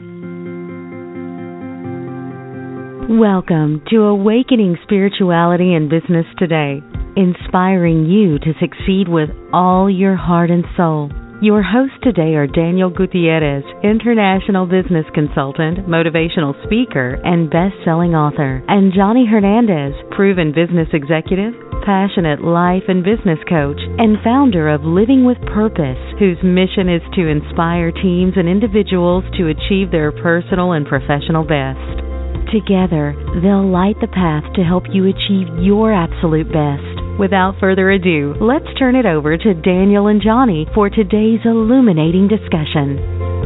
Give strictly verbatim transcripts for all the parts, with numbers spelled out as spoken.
Welcome to Awakening Spirituality and Business Today, inspiring you to succeed with all your heart and soul. Your hosts today are Daniel Gutierrez, international business consultant, motivational speaker, and best-selling author, and Johnny Hernandez, proven business executive, passionate life and business coach, and founder of Living with Purpose, whose mission is to inspire teams and individuals to achieve their personal and professional best. Together, they'll light the path to help you achieve your absolute best. Without further ado, let's turn it over to Daniel and Johnny for today's illuminating discussion.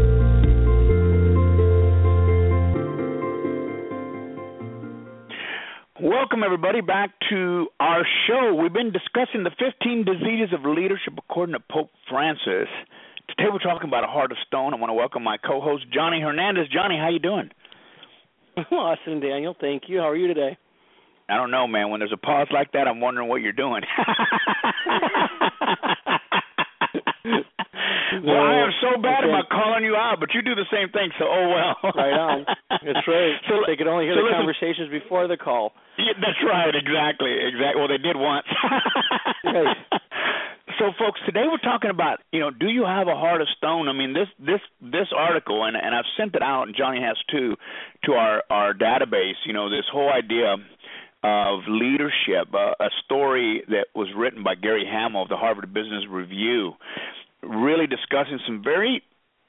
Welcome, everybody, back to our show. We've been discussing the fifteen diseases of leadership according to Pope Francis. Today we're talking about a heart of stone. I want to welcome my co-host, Johnny Hernandez. Johnny, how you doing? Awesome, Daniel. Thank you. How are you today? I don't know, man. When there's a pause like that, I'm wondering what you're doing. Well, I am so bad okay. about calling you out, but you do the same thing, so oh well. Right on. That's right. So, they could only hear so the listen, conversations before the call. Yeah, that's right, exactly. exactly. Well, they did once. Right. So, folks, today we're talking about, you know, do you have a heart of stone? I mean, this this this article, and, and I've sent it out, and Johnny has too, to our, our database, you know, this whole idea of leadership, uh, a story that was written by Gary Hamel of the Harvard Business Review, really discussing some very,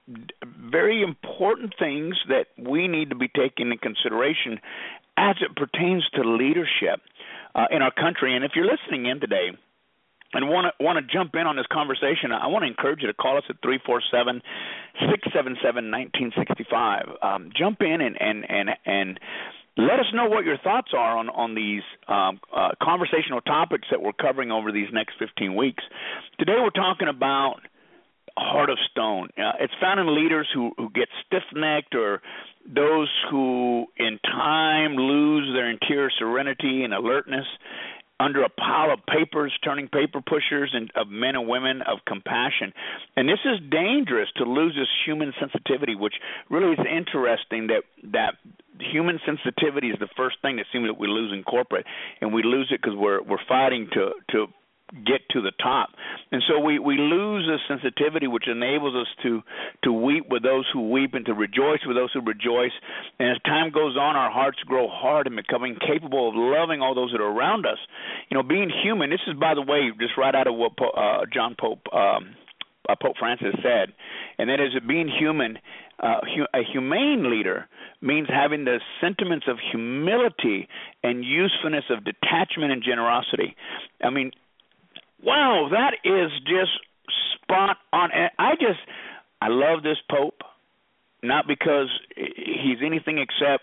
very important things that we need to be taking into consideration as it pertains to leadership uh, in our country. And if you're listening in today and want to want to jump in on this conversation, I want to encourage you to call us at three four seven, six seven seven, one nine six five. Um, jump in and, and, and, and let us know what your thoughts are on, on these um, uh, conversational topics that we're covering over these next fifteen weeks. Today we're talking about heart of stone. Uh, it's found in leaders who, who get stiff-necked, or those who in time lose their interior serenity and alertness under a pile of papers, turning paper pushers, and of men and women of compassion. And this is dangerous, to lose this human sensitivity, which really is interesting that that human sensitivity is the first thing that seems that we lose in corporate, and we lose it because we're we're fighting to to get to the top. And so we, we lose this sensitivity, which enables us to, to weep with those who weep and to rejoice with those who rejoice. And as time goes on, our hearts grow hard and becoming capable of loving all those that are around us. You know, being human, this is, by the way, just right out of what uh, John Pope, um, uh, Pope Francis said, and that is that being human, uh, hu- a humane leader means having the sentiments of humility and usefulness of detachment and generosity. I mean, wow, that is just spot on. I just, I love this Pope, not because he's anything except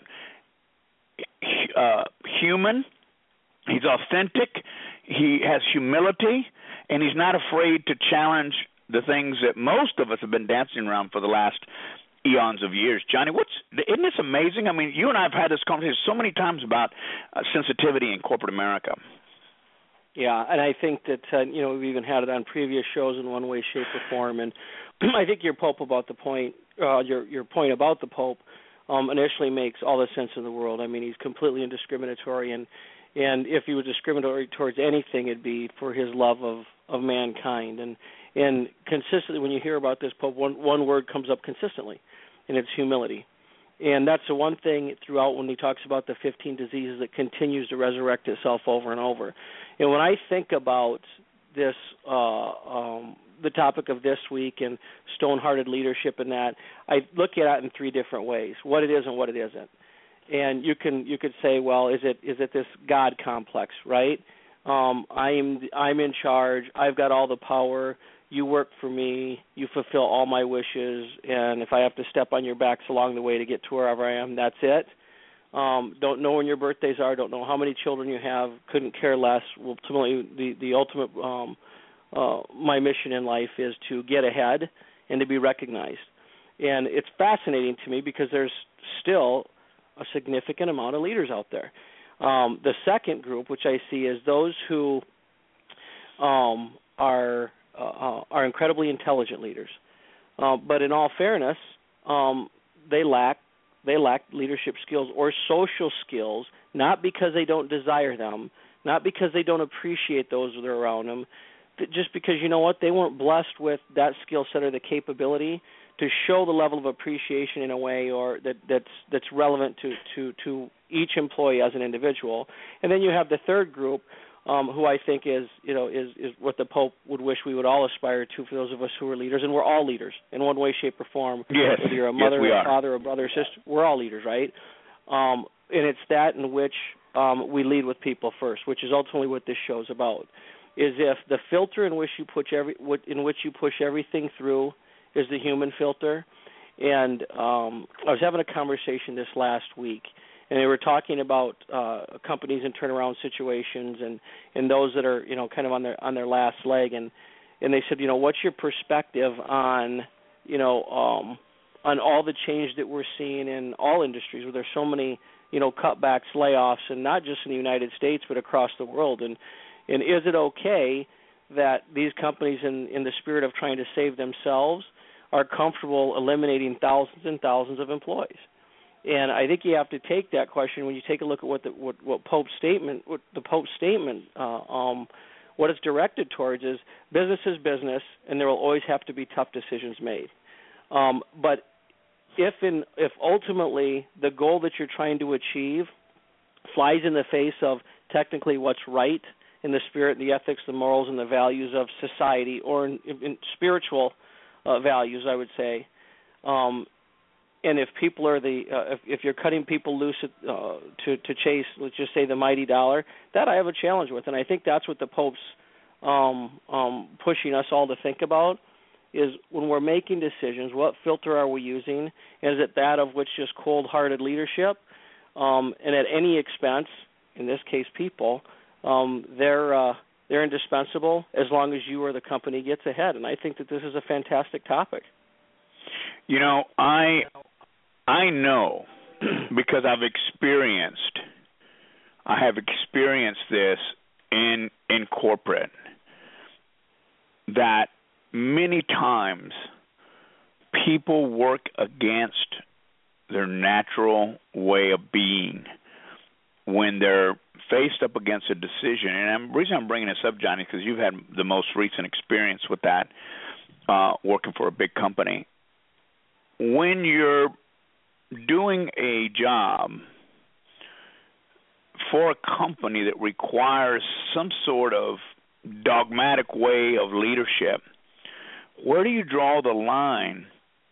uh, human. He's authentic. He has humility, and he's not afraid to challenge the things that most of us have been dancing around for the last eons of years. Johnny, what's isn't this amazing? I mean, you and I have had this conversation so many times about uh, sensitivity in corporate America. Yeah, and I think that, uh, you know, we've even had it on previous shows in one way, shape, or form. And I think your Pope about the point, uh, your your point about the Pope um, initially makes all the sense in the world. I mean, he's completely indiscriminatory, and and if he was discriminatory towards anything, it'd be for his love of, of mankind. And and consistently, when you hear about this Pope, one one word comes up consistently, and it's humility. And that's the one thing throughout when he talks about the fifteen diseases that continues to resurrect itself over and over. And when I think about this, uh, um, the topic of this week and stone-hearted leadership and that, I look at it in three different ways: what it is and what it isn't. And you can you could say, well, is it is it this God complex, right? Um, I'm I'm in charge. I've got all the power. You work for me, you fulfill all my wishes, and if I have to step on your backs along the way to get to wherever I am, that's it. Um, don't know when your birthdays are, don't know how many children you have, couldn't care less. Ultimately, the, the ultimate, um, uh, my mission in life is to get ahead and to be recognized. And it's fascinating to me because there's still a significant amount of leaders out there. Um, the second group, which I see, is those who um, are uh, are incredibly intelligent leaders. Uh, but in all fairness, um, they lack they lack leadership skills or social skills, not because they don't desire them, not because they don't appreciate those that are around them, just because, you know what, they weren't blessed with that skill set or the capability to show the level of appreciation in a way or that, that's that's relevant to, to, to each employee as an individual. And then you have the third group, um, who I think is, you know, is, is what the Pope would wish we would all aspire to for those of us who are leaders, and we're all leaders in one way, shape, or form. Yes. Whether you're a mother, yes, a father, a brother, a sister, we're all leaders, right? Um, and it's that in which um, we lead with people first, which is ultimately what this show's about. Is if the filter in which you push every, in which you push everything through is the human filter. And um, I was having a conversation this last week, and they were talking about uh, companies and turnaround situations, and, and those that are, you know, kind of on their on their last leg, and and they said, you know, what's your perspective on, you know, um, on all the change that we're seeing in all industries, where there's so many, you know, cutbacks, layoffs, and not just in the United States but across the world, and and is it okay that these companies, in in the spirit of trying to save themselves, are comfortable eliminating thousands and thousands of employees? And I think you have to take that question when you take a look at what the what, what Pope's statement, what the Pope's statement, uh, um, what it's directed towards is business is business, and there will always have to be tough decisions made. Um, but if in if ultimately the goal that you're trying to achieve flies in the face of technically what's right in the spirit, the ethics, the morals, and the values of society, or in, in spiritual uh, values, I would say. Um, and if people are the, uh, if, if you're cutting people loose at, uh, to to chase, let's just say, the mighty dollar, that I have a challenge with, and I think that's what the Pope's um, um, pushing us all to think about. Is when we're making decisions, what filter are we using? Is it that of which just cold-hearted leadership, um, and at any expense, in this case, people. Um, they're uh, they're indispensable as long as you or the company gets ahead, and I think that this is a fantastic topic. You know, I I know because I've experienced I have experienced this in in corporate that many times people work against their natural way of being when they're faced up against a decision. And the reason I'm bringing this up, Johnny, is because you've had the most recent experience with that, uh, working for a big company. When you're doing a job for a company that requires some sort of dogmatic way of leadership, where do you draw the line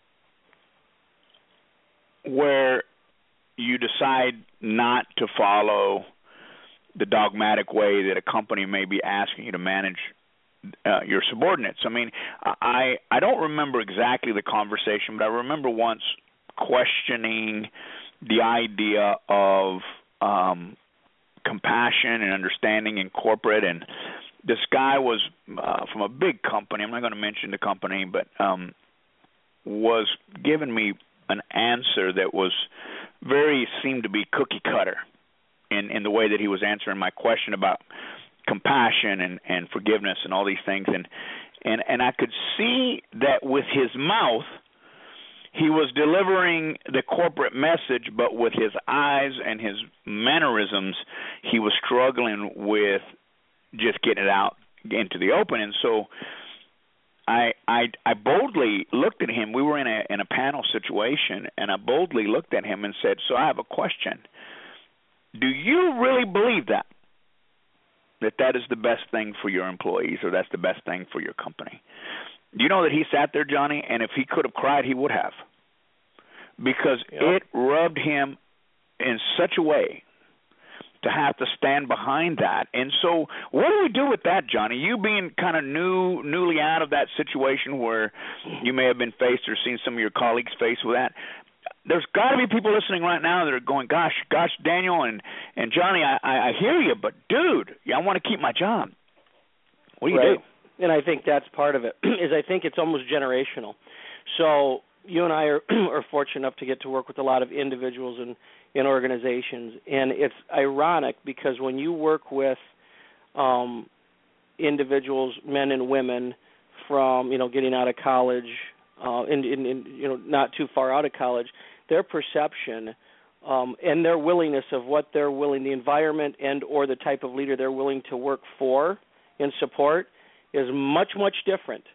where you decide not to follow the dogmatic way that a company may be asking you to manage uh, your subordinates? I mean, I I don't remember exactly the conversation, but I remember once questioning the idea of um, compassion and understanding in corporate, and this guy was uh, from a big company. I'm not going to mention the company, but um, was giving me an answer that was very, seemed to be cookie cutter in, in the way that he was answering my question about compassion and, and forgiveness and all these things. And, and, and I could see that with his mouth, he was delivering the corporate message, but with his eyes and his mannerisms, he was struggling with just getting it out into the open. And so I, I I boldly looked at him. We were in a in a panel situation, and I boldly looked at him and said, "So I have a question. Do you really believe that that that is the best thing for your employees, or that's the best thing for your company?" You know that he sat there, Johnny, and if he could have cried, he would have, because yep. It rubbed him in such a way to have to stand behind that. And so what do we do with that, Johnny? You being kind of new, newly out of that situation where you may have been faced or seen some of your colleagues faced with that, there's got to be people listening right now that are going, gosh, gosh, Daniel and, and Johnny, I, I hear you, but, dude, yeah, I want to keep my job. What do you right. do? And I think that's part of it, is I think it's almost generational. So you and I are, are fortunate enough to get to work with a lot of individuals and in organizations, and it's ironic because when you work with um, individuals, men and women, from you know getting out of college, uh, in, in, in you know not too far out of college, their perception um, and their willingness of what they're willing, the environment and or the type of leader they're willing to work for and support is much, much different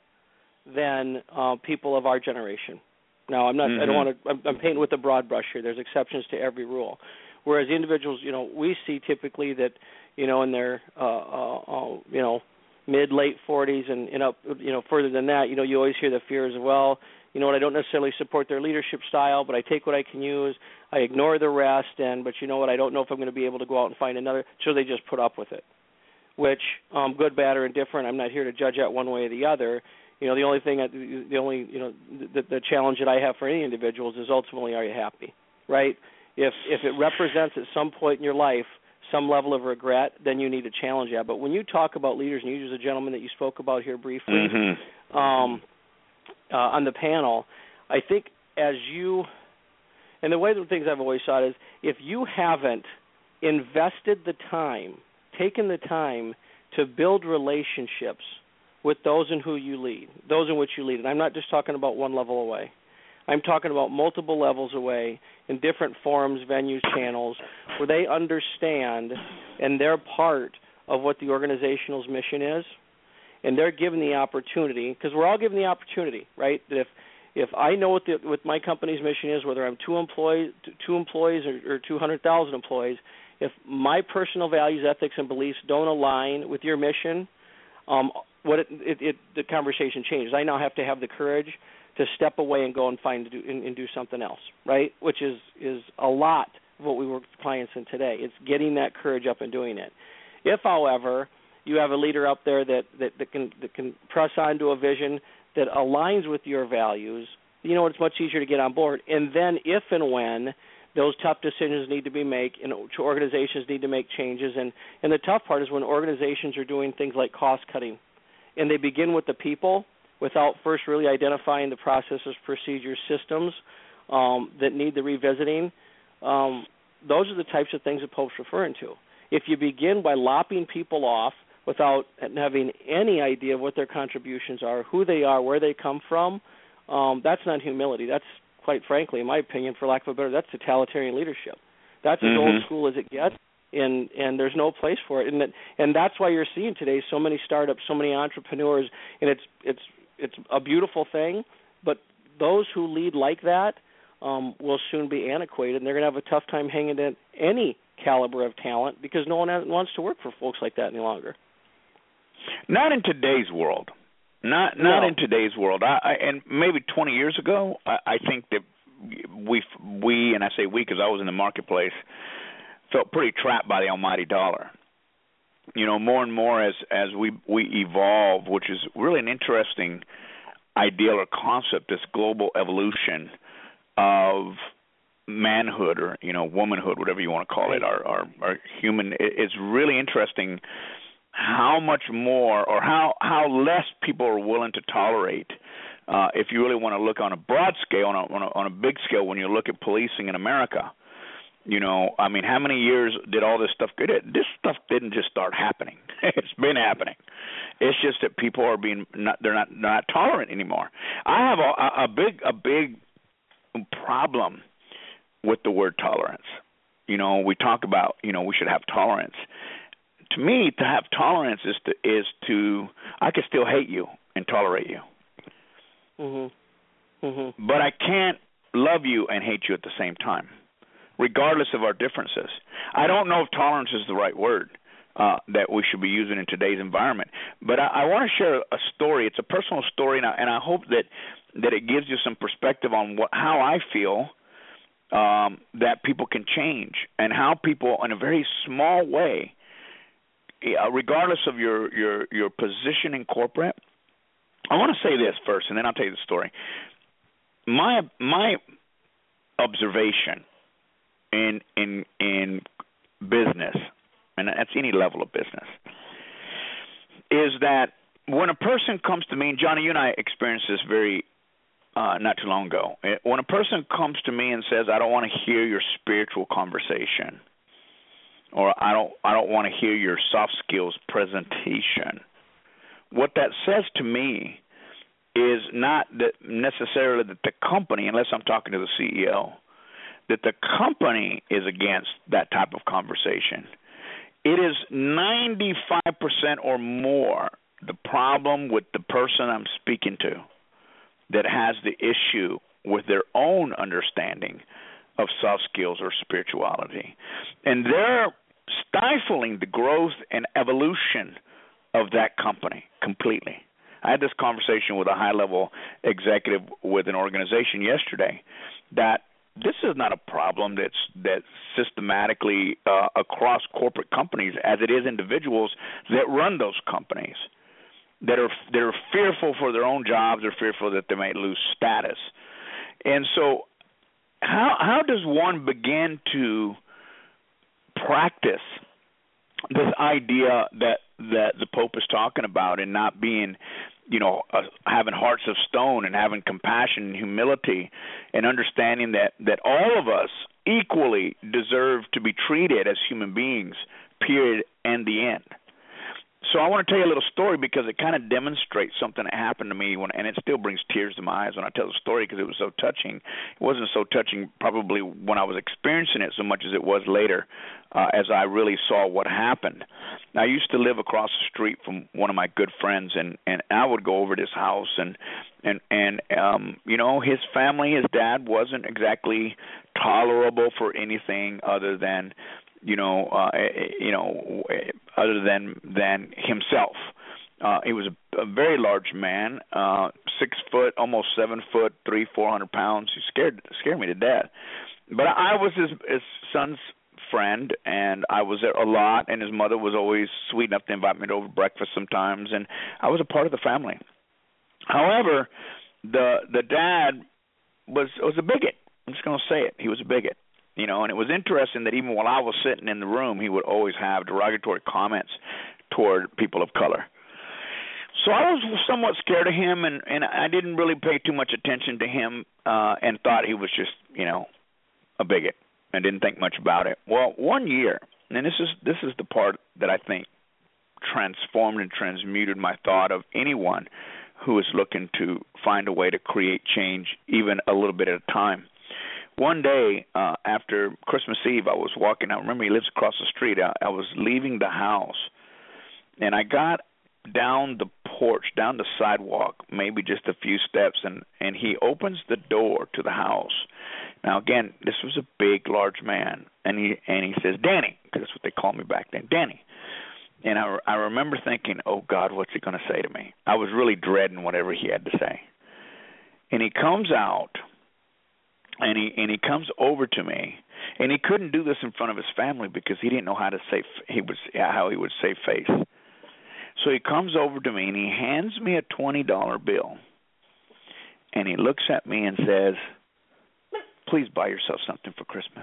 than uh, people of our generation. Now, I'm not. Mm-hmm. I don't want to. I'm, I'm painting with a broad brush here. There's exceptions to every rule. Whereas individuals, you know, we see typically that, you know, in their, uh, uh, uh, you know, mid late forties and, and up, you know, further than that, you know, you always hear the fear as well. You know what? I don't necessarily support their leadership style, but I take what I can use. I ignore the rest, and but you know what? I don't know if I'm going to be able to go out and find another. So they just put up with it. Which, um, good, bad, or indifferent, I'm not here to judge that one way or the other. You know, the only thing, the only, you know, the, the challenge that I have for any individuals is ultimately, are you happy, right? If if it represents at some point in your life some level of regret, then you need to challenge that. But when you talk about leaders, and you use a gentleman that you spoke about here briefly mm-hmm. um, uh, on the panel, I think as you, and the way the things I've always thought is, if you haven't invested the time, taken the time to build relationships with those in who you lead, those in which you lead. And I'm not just talking about one level away. I'm talking about multiple levels away in different forums, venues, channels, where they understand and they're part of what the organizational's mission is, and they're given the opportunity, because we're all given the opportunity, right? That if if I know what the what my company's mission is, whether I'm two employees, two employees or, or two hundred thousand employees, if my personal values, ethics, and beliefs don't align with your mission, um, what it, it, it, the conversation changes. I now have to have the courage to step away and go and find do, and, and do something else, right? Which is is a lot of what we work with clients in today. It's getting that courage up and doing it. If, however, you have a leader up there that, that, that can that can press on to a vision that aligns with your values, you know, it's much easier to get on board. And then if and when those tough decisions need to be made, and organizations need to make changes, and, and the tough part is when organizations are doing things like cost cutting, and they begin with the people without first really identifying the processes, procedures, systems um, that need the revisiting. Um, those are the types of things that Pope's referring to. If you begin by lopping people off without having any idea of what their contributions are, who they are, where they come from, um, that's not humility. That's, quite frankly, in my opinion, for lack of a better, that's totalitarian leadership. That's mm-hmm. as old school as it gets, and, and there's no place for it. And that, and that's why you're seeing today so many startups, so many entrepreneurs, and it's it's it's a beautiful thing. But those who lead like that um, will soon be antiquated, and they're going to have a tough time hanging in any caliber of talent because no one wants to work for folks like that any longer. Not in today's world. Not not no. in today's world. I, I, and maybe twenty years ago, I, I think that we we and I say we because I was in the marketplace, felt pretty trapped by the almighty dollar. You know, more and more as as we we evolve, which is really an interesting ideal or concept, this global evolution of manhood or, you know, womanhood, whatever you want to call it, our our, our human. It's really interesting how much more or how, how less people are willing to tolerate. Uh, if you really want to look on a broad scale, on a, on a on a big scale, when you look at policing in America, you know, I mean, how many years did all this stuff get? This stuff didn't just start happening. It's been happening. It's just that people are being not, they're not not tolerant anymore. I have a, a big a big problem with the word tolerance. You know, we talk about, you know, we should have tolerance. To me, to have tolerance is to is to I can still hate you and tolerate you. Mm-hmm. Mm-hmm. But I can't love you and hate you at the same time, regardless of our differences. I don't know if tolerance is the right word uh, that we should be using in today's environment. But I, I want to share a story. It's a personal story, and I, and I hope that, that it gives you some perspective on what how I feel um, that people can change and how people, in a very small way, regardless of your, your, your position in corporate. I want to say this first, and then I'll tell you the story. My my observation in in in business, and that's any level of business, is that when a person comes to me, and Johnny, you and I experienced this very uh, not too long ago. When a person comes to me and says, "I don't want to hear your spiritual conversation," or I don't I don't want to hear your soft skills presentation, what that says to me is not that necessarily that the company, unless I'm talking to the C E O, that the company is against that type of conversation. It is ninety-five percent or more the problem with the person I'm speaking to that has the issue with their own understanding of soft skills or spirituality. And they're stifling the growth and evolution of that company completely. I had this conversation with a high-level executive with an organization yesterday that this is not a problem that's that's systematically uh, across corporate companies as it is individuals that run those companies that are that are fearful for their own jobs or fearful that they might lose status. And so how how does one begin to practice this idea that that the Pope is talking about and not being, you know, uh, having hearts of stone and having compassion and humility and understanding that, that all of us equally deserve to be treated as human beings, period, and the end. So I want to tell you a little story because it kind of demonstrates something that happened to me, when, and it still brings tears to my eyes when I tell the story because it was so touching. It wasn't so touching probably when I was experiencing it so much as it was later uh, as I really saw what happened. I used to live across the street from one of my good friends, and, and I would go over to his house, and, and, and um, you know, his family, his dad wasn't exactly tolerable for anything other than you know, uh, you know, other than than himself. Uh, he was a, a very large man, uh, six foot, almost seven foot, three, four hundred pounds. He scared scared me to death. But I was his, his son's friend, and I was there a lot. And his mother was always sweet enough to invite me to over breakfast sometimes, and I was a part of the family. However, the the dad was was a bigot. I'm just going to say it. He was a bigot. You know, and it was interesting that even while I was sitting in the room, he would always have derogatory comments toward people of color. So I was somewhat scared of him, and, and I didn't really pay too much attention to him uh, and thought he was just, you know, a bigot and didn't think much about it. Well, one year, and this is this is the part that I think transformed and transmuted my thought of anyone who is looking to find a way to create change even a little bit at a time. One day uh, after Christmas Eve, I was walking. I remember he lives across the street. I, I was leaving the house, and I got down the porch, down the sidewalk, maybe just a few steps, and, and he opens the door to the house. Now, again, this was a big, large man, and he and he says, "Danny," because that's what they called me back then, Danny. And I, I remember thinking, oh, God, what's he going to say to me? I was really dreading whatever he had to say. And he comes out. And he and he comes over to me, and he couldn't do this in front of his family because he didn't know how to say he was how he would save face. So he comes over to me and he hands me a twenty dollar bill, and he looks at me and says, "Please buy yourself something for Christmas."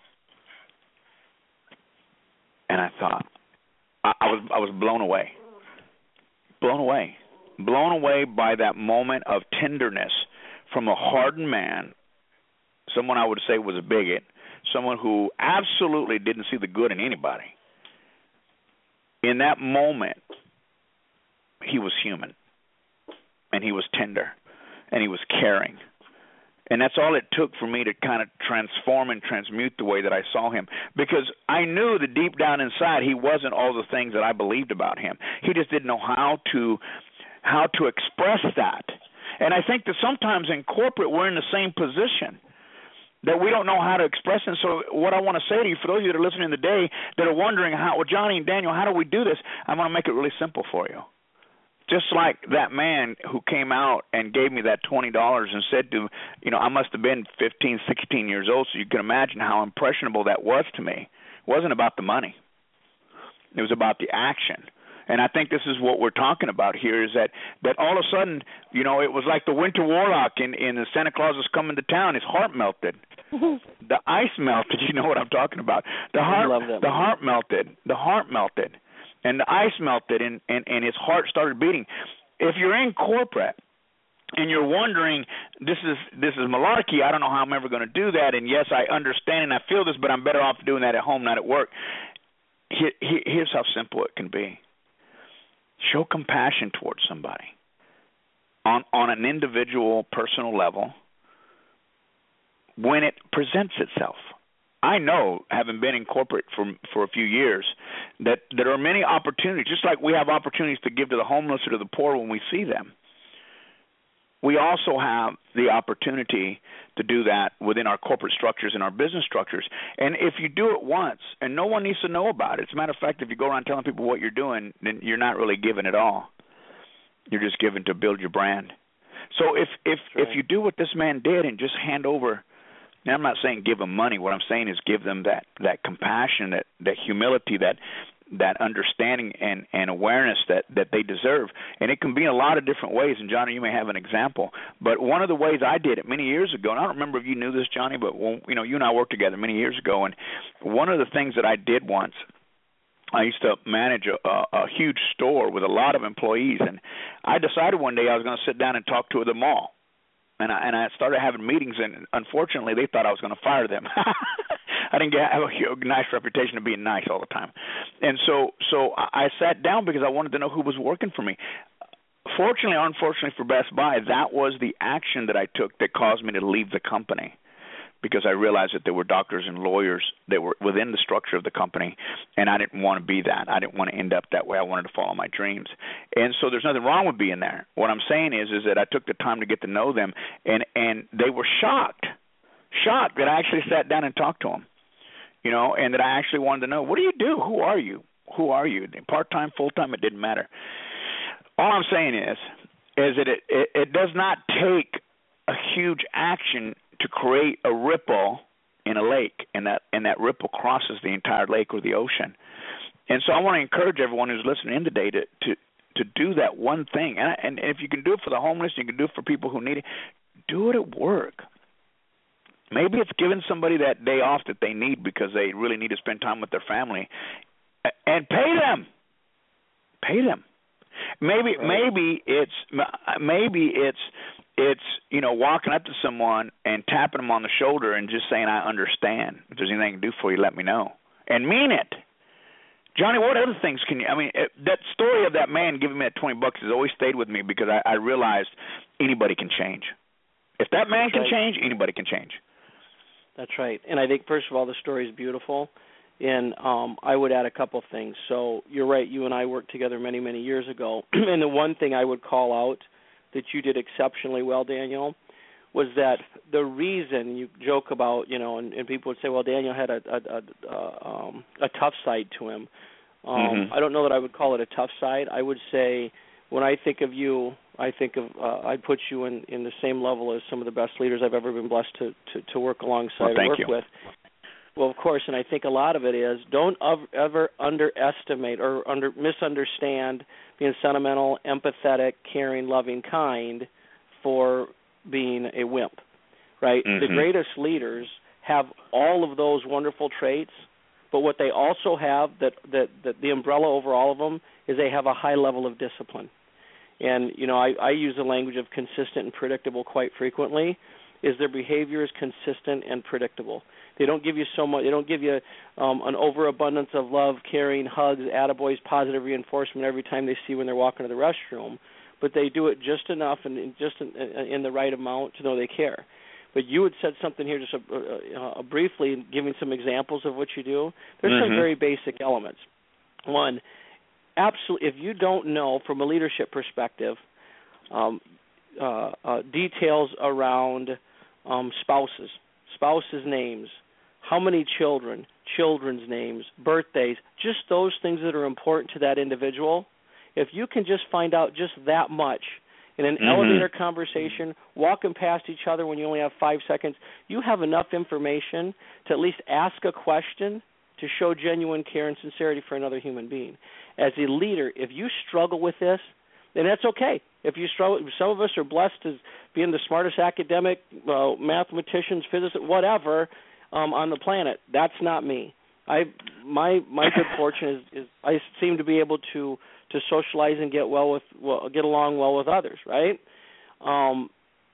And I thought, I, I was I was blown away, blown away, blown away by that moment of tenderness from a hardened man. Someone I would say was a bigot, someone who absolutely didn't see the good in anybody. In that moment, he was human, and he was tender, and he was caring. And that's all it took for me to kind of transform and transmute the way that I saw him, because I knew that deep down inside he wasn't all the things that I believed about him. He just didn't know how to how to express that. And I think that sometimes in corporate we're in the same position, that we don't know how to express it. So what I want to say to you, for those of you that are listening today that are wondering, how, well, Johnny and Daniel, how do we do this? I'm going to make it really simple for you. Just like that man who came out and gave me that twenty dollars and said to, you know, I must have been fifteen, sixteen years old, so you can imagine how impressionable that was to me. It wasn't about the money. It was about the action. And I think this is what we're talking about here, is that, that all of a sudden, you know, it was like the Winter Warlock in, in the Santa Claus is Coming to Town. His heart melted. The ice melted. You know what I'm talking about. The heart, the heart melted. The heart melted. And the ice melted, and, and, and his heart started beating. If you're in corporate and you're wondering, this is this is malarkey, I don't know how I'm ever going to do that, and yes, I understand and I feel this, but I'm better off doing that at home, not at work. Here, here's how simple it can be. Show compassion towards somebody on on an individual, personal level. when it presents itself. I know, having been in corporate for for a few years, that there are many opportunities, just like we have opportunities to give to the homeless or to the poor when we see them. We also have the opportunity to do that within our corporate structures and our business structures. And if you do it once, and no one needs to know about it. As a matter of fact, if you go around telling people what you're doing, then you're not really giving at all. You're just giving to build your brand. So if if right. if you do what this man did and just hand over, now I'm not saying give them money. What I'm saying is give them that, that compassion, that, that humility, that that understanding and, and awareness that, that they deserve. And it can be in a lot of different ways. And, Johnny, you may have an example. But one of the ways I did it many years ago, and I don't remember if you knew this, Johnny, but, when, you know, you and I worked together many years ago, and one of the things that I did once, I used to manage a, a, a huge store with a lot of employees, and I decided one day I was going to sit down and talk to them all. And I, and I started having meetings, and unfortunately, they thought I was going to fire them. I didn't get, have a, a nice reputation of being nice all the time. And so so I sat down because I wanted to know who was working for me. Fortunately or unfortunately for Best Buy, that was the action that I took that caused me to leave the company, because I realized that there were doctors and lawyers that were within the structure of the company, and I didn't want to be that. I didn't want to end up that way. I wanted to follow my dreams. And so there's nothing wrong with being there. What I'm saying is is that I took the time to get to know them, and, and they were shocked, shocked that I actually sat down and talked to them, you know, and that I actually wanted to know, what do you do? Who are you? Who are you? Part-time, full-time, it didn't matter. All I'm saying is, is that it, it, it does not take a huge action to create a ripple in a lake, and that and that ripple crosses the entire lake or the ocean. And so I want to encourage everyone who's listening in today to to, to do that one thing. And, and if you can do it for the homeless, you can do it for people who need it, do it at work. Maybe it's giving somebody that day off that they need because they really need to spend time with their family, and pay them. Pay them. Maybe maybe it's maybe it's It's, you know, walking up to someone and tapping them on the shoulder and just saying, I understand. If there's anything I can do for you, let me know. And mean it. Johnny, what other things can you – I mean, it, that story of that man giving me that twenty bucks has always stayed with me, because I, I realized anybody can change. If that man That's can right. change, anybody can change. That's right. And I think, first of all, the story is beautiful. And um, I would add a couple things. So you're right. You and I worked together many, many years ago. And the one thing I would call out that you did exceptionally well, Daniel, was that the reason you joke about, you know, and, and people would say, well, Daniel had a a, a, um, a tough side to him. Um, mm-hmm. I don't know that I would call it a tough side. I would say when I think of you, I think of uh, I'd put you in, in the same level as some of the best leaders I've ever been blessed to, to, to work alongside well, and work you. with. Well, of course, and I think a lot of it is don't ever underestimate or under misunderstand being sentimental, empathetic, caring, loving, kind for being a wimp, right? Mm-hmm. The greatest leaders have all of those wonderful traits, but what they also have that, that, that the umbrella over all of them is they have a high level of discipline. And, you know, I, I use the language of consistent and predictable quite frequently, is their behavior is consistent and predictable. They don't give you so much. They don't give you um, an overabundance of love, caring, hugs, attaboys, positive reinforcement every time they see when they're walking to the restroom. But they do it just enough and just in, in the right amount to know they care. But you had said something here just a, a, a briefly, giving some examples of what you do. There's mm-hmm. some very basic elements. One, absolutely, if you don't know from a leadership perspective, um, uh, uh, details around um, spouses, spouses' names, how many children, children's names, birthdays, just those things that are important to that individual. If you can just find out just that much in an mm-hmm. elevator conversation, walking past each other when you only have five seconds, you have enough information to at least ask a question to show genuine care and sincerity for another human being. As a leader, if you struggle with this, then that's okay. If you struggle, some of us are blessed as being the smartest academic, uh, mathematicians, physicists, whatever, um, on the planet. That's not me. I my my good fortune is, is I seem to be able to, to socialize and get well with well, get along well with others. Right? Um,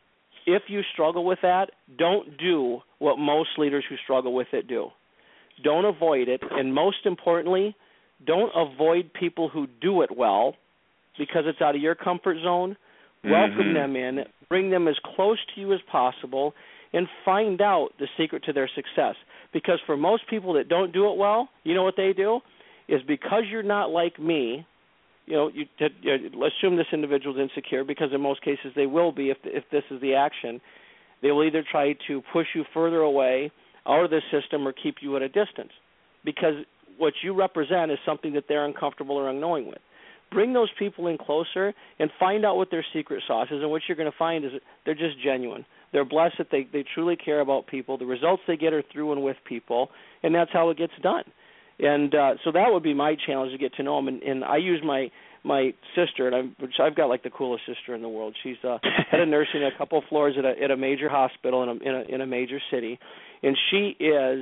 if you struggle with that, don't do what most leaders who struggle with it do. Don't avoid it, and most importantly, don't avoid people who do it well, because it's out of your comfort zone. Welcome mm-hmm. them in. Bring them as close to you as possible. and find out the secret to their success. Because for most people that don't do it well, you know what they do? Is because you're not like me, you know, you, you, let's assume this individual is insecure, because in most cases they will be if if this is the action. They will either try to push you further away out of the system or keep you at a distance, because what you represent is something that they're uncomfortable or unknowing with. Bring those people in closer and find out what their secret sauce is, and what you're going to find is they're just genuine. They're blessed that they, they truly care about people. The results they get are through and with people, and that's how it gets done. And uh, so that would be my challenge, to get to know them. And, and I use my my sister, and I'm, which I've got like the coolest sister in the world. She's uh, head of nursing a couple of floors at a, at a major hospital in a, in a in a major city, and she is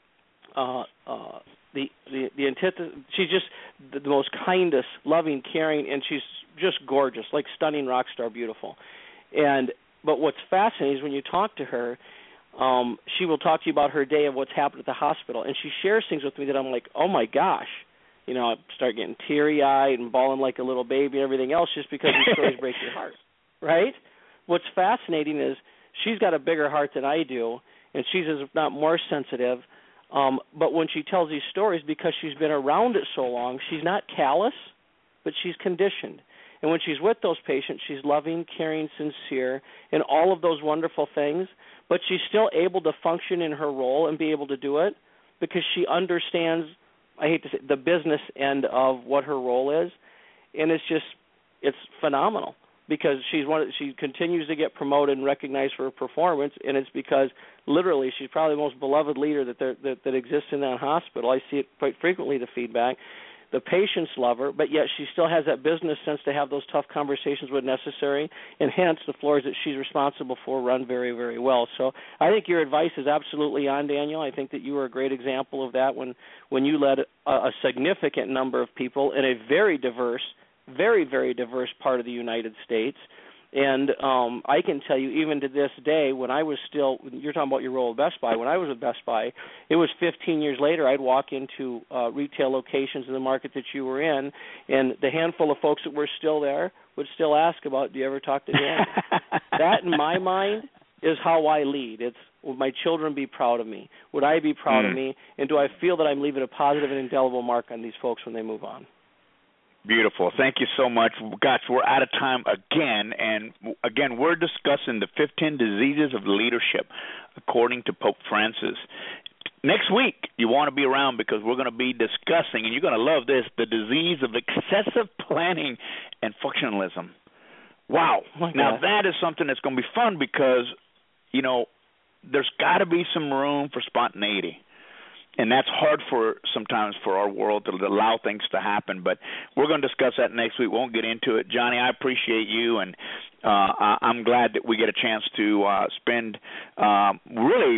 uh, uh, the the the antithesis. She's just the, the most kindest, loving, caring, and she's just gorgeous, like stunning rock star, beautiful. And but what's fascinating is when you talk to her, um, she will talk to you about her day of what's happened at the hospital, and she shares things with me that I'm like, oh my gosh. You know, I start getting teary-eyed and bawling like a little baby and everything else, just because these stories break your heart, right? What's fascinating is she's got a bigger heart than I do, and she's, if not more sensitive. Um, but when she tells these stories, because she's been around it so long, she's not callous, but she's conditioned. And when she's with those patients, she's loving, caring, sincere, and all of those wonderful things, but she's still able to function in her role and be able to do it because she understands, I hate to say, the business end of what her role is, and it's just, it's phenomenal because she's one. She continues to get promoted and recognized for her performance, and it's because literally she's probably the most beloved leader that there, that, that exists in that hospital. I see it quite frequently, the feedback. The patients love her, but yet she still has that business sense to have those tough conversations when necessary, and hence the floors that she's responsible for run very, very well. So I think your advice is absolutely on, Daniel. I think that you were a great example of that when, when you led a, a significant number of people in a very diverse, very, very diverse part of the United States. And um, I can tell you, even to this day, when I was still, you're talking about your role at Best Buy, when I was at Best Buy, it was fifteen years later, I'd walk into uh, retail locations in the market that you were in, and the handful of folks that were still there would still ask about, do you ever talk to Dan? That, in my mind, is how I lead. It's, would my children be proud of me? Would I be proud mm. of me? And do I feel that I'm leaving a positive and indelible mark on these folks when they move on? Beautiful. Thank you so much. Gosh, we're out of time again. And, again, we're discussing the fifteen diseases of leadership, according to Pope Francis. Next week, you want to be around because we're going to be discussing, and you're going to love this, the disease of excessive planning and functionalism. Wow. Oh now, that is something that's going to be fun because, you know, there's got to be some room for spontaneity. And that's hard for sometimes for our world to allow things to happen. But we're going to discuss that next week. We won't get into it. Johnny, I appreciate you, and uh, I'm glad that we get a chance to uh, spend um, really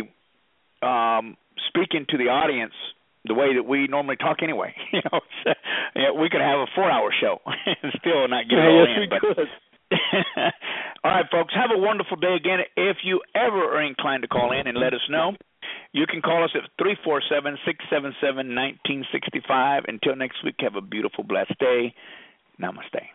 um, speaking to the audience the way that we normally talk anyway. You know, so, yeah, we could have a four-hour show and still not get it all yes, in. But all right, folks, have a wonderful day. Again, if you ever are inclined to call in and let us know, you can call us at three four seven, six seven seven, one nine six five. Until next week, have a beautiful, blessed day. Namaste.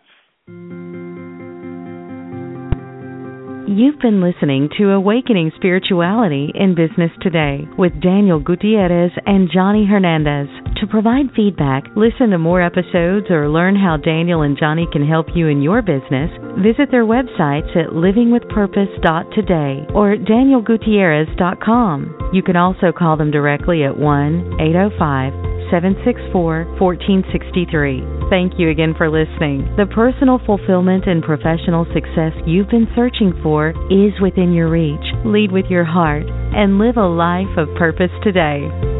You've been listening to Awakening Spirituality in Business Today with Daniel Gutierrez and Johnny Hernandez. To provide feedback, listen to more episodes, or learn how Daniel and Johnny can help you in your business, visit their websites at living with purpose dot today or daniel gutierrez dot com. You can also call them directly at one eight zero five, seven six four, one four six three. Thank you again for listening. The personal fulfillment and professional success you've been searching for is within your reach. Lead with your heart and live a life of purpose today.